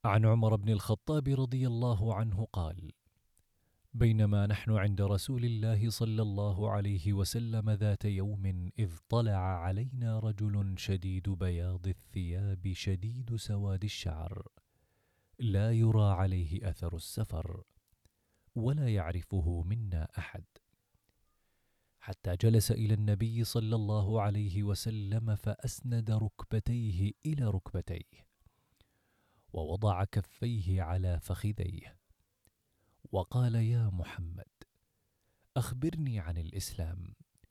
عن عمر بن الخطاب رضي الله عنه قال: بينما نحن عند رسول الله صلى الله عليه وسلم ذات يوم إذ طلع علينا رجل شديد بياض الثياب شديد سواد الشعر، لا يرى عليه أثر السفر، ولا يعرفه منا أحد، حتى جلس إلى النبي صلى الله عليه وسلم فأسند ركبتيه إلى ركبتيه، ووضع كفيه على فخذيه، وقال: يا محمد، أخبرني عن الإسلام.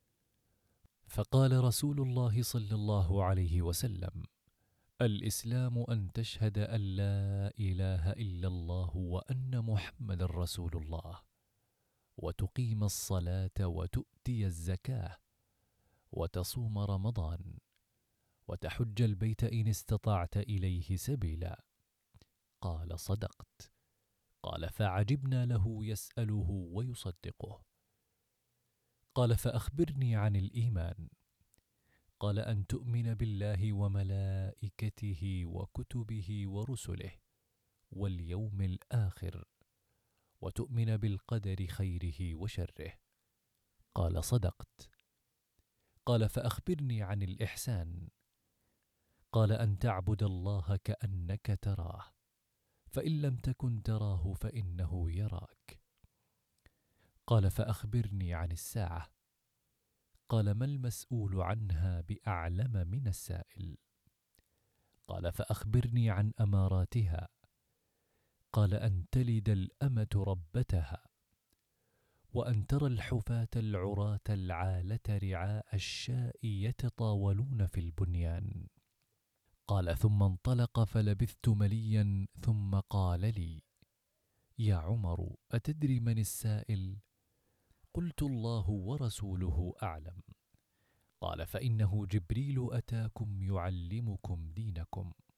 فقال رسول الله صلى الله عليه وسلم: الإسلام أن تشهد أن لا إله إلا الله وأن محمد رسول الله، وتقيم الصلاة وتؤتي الزكاة، وتصوم رمضان، وتحج البيت إن استطعت إليه سبيلا. قال: صدقت. قال: فعجبنا له يسأله ويصدقه. قال: فأخبرني عن الإيمان. قال: أن تؤمن بالله وملائكته وكتبه ورسله واليوم الآخر، وتؤمن بالقدر خيره وشره. قال: صدقت. قال: فأخبرني عن الإحسان. قال: أن تعبد الله كأنك تراه، فإن لم تكن تراه فإنه يراك. قال: فأخبرني عن الساعة. قال: ما المسؤول عنها بأعلم من السائل. قال: فأخبرني عن أماراتها. قال: أن تلد الأمة ربتها، وأن ترى الحفاة العراة العالة رعاء الشاء يتطاولون في البنيان. قال: ثم انطلق فلبثت مليا، ثم قال لي: يا عمر، أتدري من السائل؟ قلت: الله ورسوله أعلم. قال: فإنه جبريل أتاكم يعلمكم دينكم.